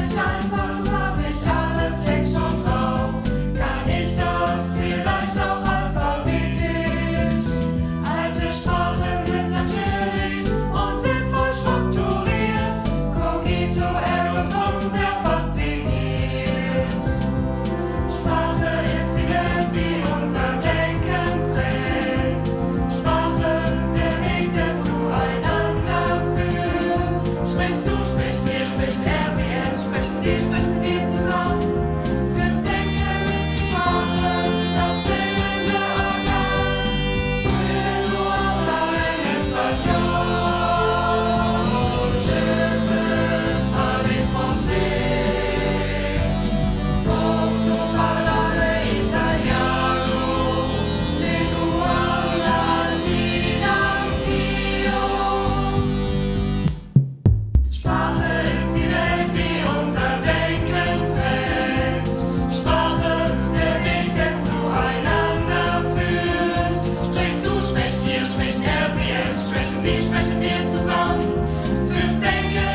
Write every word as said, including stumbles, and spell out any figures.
mich einfach, das hab ich alles längst schon drauf. Kann ich das vielleicht auch alphabetisch? Alte Sprachen sind natürlich und sinnvoll strukturiert. Cogito ergo sum, sehr fasziniert. Sprache ist die Welt, die unser Denken prägt. Sprache, der Weg, der zueinander führt. Sprichst du, spricht ihr, spricht er, sie, es, sprechen sie, sprechen wir zusammen. Fürs Denken ist die Sprache das lebende Organ. Puedo hablar en español, je peux parler français. Posso parlare italiano, lingua latina, sio. Sprache ist die Welt, die unser Denken prägt. Sprache, der Weg, der zueinander führt. Sprichst du, spricht ihr, spricht er, sie, es, sprechen sie, sprechen wir zusammen. Fürs Denken